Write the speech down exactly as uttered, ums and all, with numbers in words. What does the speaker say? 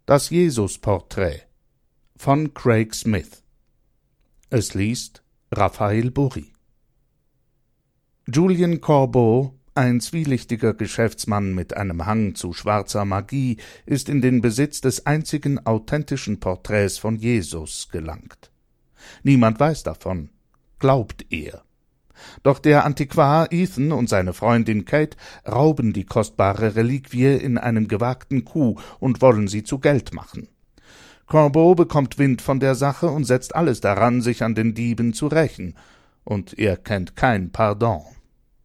Das Jesusporträt von Craig Smith. Es liest Raphael Bory. Julien Corbeau, ein zwielichtiger Geschäftsmann mit einem Hang zu schwarzer Magie, ist in den Besitz des einzigen authentischen Porträts von Jesus gelangt. Niemand weiß davon, glaubt er. Doch der Antiquar Ethan und seine Freundin Kate rauben die kostbare Reliquie in einem gewagten Coup und wollen sie zu Geld machen. Corbeau bekommt Wind von der Sache und setzt alles daran, sich an den Dieben zu rächen, und er kennt kein Pardon.